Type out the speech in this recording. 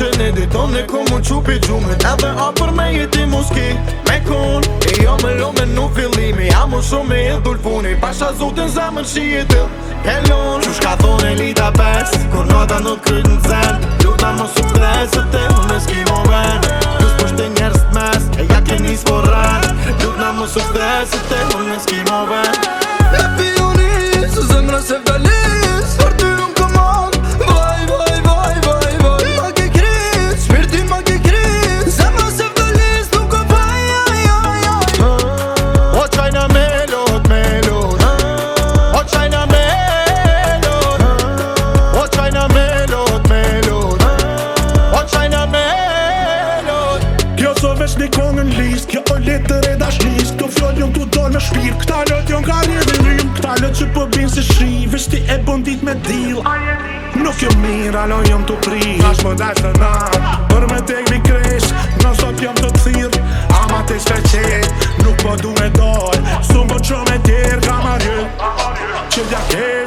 që ne diton e ku mu qupi gjumit edhe apër me jeti muski me kun e jo me lome nuk fillimi ja mu shumë me e dulpuni pasha zotin zemën shietil Helon Qush ka thone lita pes kur nota nuk kryt në zen luta mos u streset e unë s'ki mo ven Lus për shte njerës t'mes e ja ke nis forren luta mos u streset e unë s'ki mo ven E pioni se zemra se vdalis për ty unë komand vaj vaj vaj vaj vaj ma ke krit shpirti ma ke krit zemra se vdalis nuk o vaj aj aj aj O qajna melot melot O qajna melot O qajna melot melot O qajna melot Kjo so veç një kongën list, kjo o letër e dashnis Këto fjoll jon t'u dol me shpirë, këta lot jon ka rrjedhin rrim Këta lot që po bin se shri, veç ti e bon dit me deal Nuk jom mirë, alo jom t'u pri Nash më dash të nat, për me tek mi kresh Non sot jom të thirr, ama te shfeqet Nuk po du me doj, s'u më qo me tjerë Ka marrë, që t'ja ke